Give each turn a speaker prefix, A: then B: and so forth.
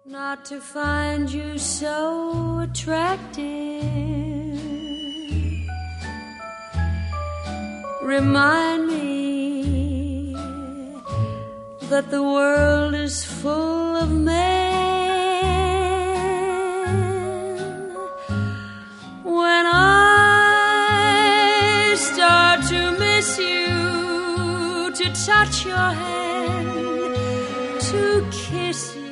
A: not to find you so attractive. Remind me that the world is full of men. When I start to miss you, to touch your hand, to kiss you,